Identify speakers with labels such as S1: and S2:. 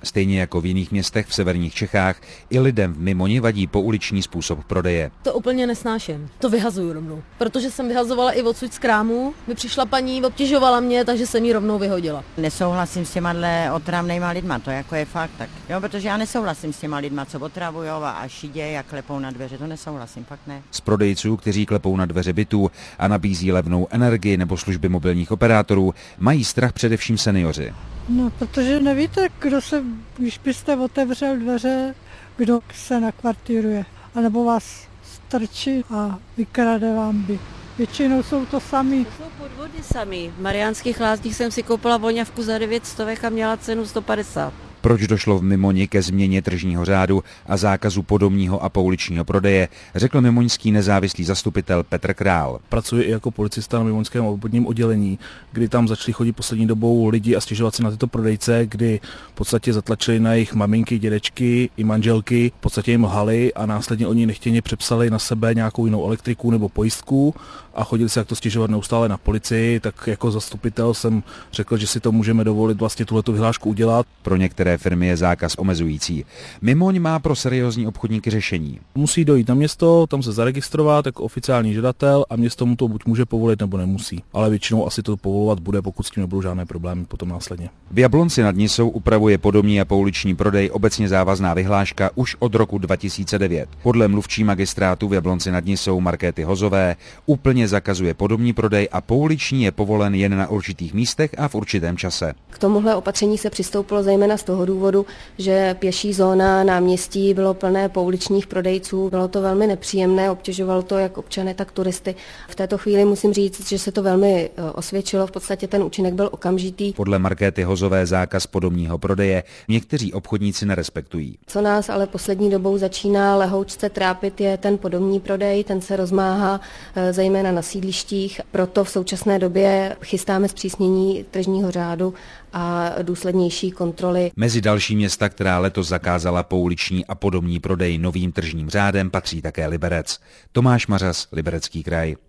S1: Stejně jako v jiných městech v severních Čechách, i lidem v Mimoni vadí pouliční způsob prodeje.
S2: To úplně nesnáším. To vyhazuju rovnou. Protože jsem vyhazovala i odsud z krámu, mi přišla paní, obtěžovala mě, takže jsem ji rovnou vyhodila.
S3: Nesouhlasím s těma otravnýma lidma, to jako je fakt tak. Jo, protože já nesouhlasím s těma lidma, co otravujou a šidějí a klepou na dveře, to nesouhlasím, fakt ne.
S1: Z prodejců, kteří klepou na dveře bytů a nabízí levnou energii nebo služby mobilních operátorů, mají strach především seniori.
S4: No, protože nevíte, když byste otevřel dveře, kdo se nakvartíruje, anebo vás strčí a vykrade vám byt. Většinou jsou to sami.
S5: To jsou podvody sami. V Mariánských Lázních jsem si koupila voňavku za 900 a měla cenu 150.
S1: Proč došlo v Mimoni ke změně tržního řádu a zákazu podomního a pouličního prodeje, řekl mimoňský nezávislý zastupitel Petr Král.
S6: Pracuji i jako policista na mimoňském obvodním oddělení, kdy tam začali chodit poslední dobou lidi a stěžovat si na tyto prodejce, kdy v podstatě zatlačili na jejich maminky, dědečky i manželky, v podstatě jim lhali a následně oni nechtěně přepsali na sebe nějakou jinou elektriku nebo pojistku a chodili se jak to stěžovat neustále na policii, tak jako zastupitel jsem řekl, že si to můžeme dovolit vlastně tuhletu vyhlášku udělat.
S1: Pro některé firmy je zákaz omezující. Mimoň má pro seriózní obchodníky řešení.
S6: Musí dojít na město, tam se zaregistrovat jako oficiální žadatel a město mu to buď může povolit nebo nemusí. Ale většinou asi to povolovat bude, pokud s tím nebudou žádné problémy potom následně.
S1: V Jablonci nad Nisou upravuje podomní a pouliční prodej obecně závazná vyhláška už od roku 2009. Podle mluvčí magistrátu v Jablonci nad Nisou Markéty Hozové úplně zakazuje podomní prodej a pouliční je povolen jen na určitých místech a v určitém čase.
S7: K tomuhle opatření se přistoupilo zejména z toho důvodu, že pěší zóna náměstí bylo plné pouličních prodejců. Bylo to velmi nepříjemné, obtěžovalo to jak občany, tak turisty. V této chvíli musím říct, že se to velmi osvědčilo, v podstatě ten účinek byl okamžitý.
S1: Podle Markéty Hozové zákaz podomního prodeje někteří obchodníci nerespektují.
S7: Co nás ale poslední dobou začíná lehoučce trápit, je ten podomní prodej, ten se rozmáhá zejména na sídlištích, proto v současné době chystáme zpřísnění tržního řádu a důslednější kontroly.
S1: Mezi další města, která letos zakázala pouliční a podomní prodej novým tržním řádem, patří také Liberec. Tomáš Mařas, Liberecký kraj.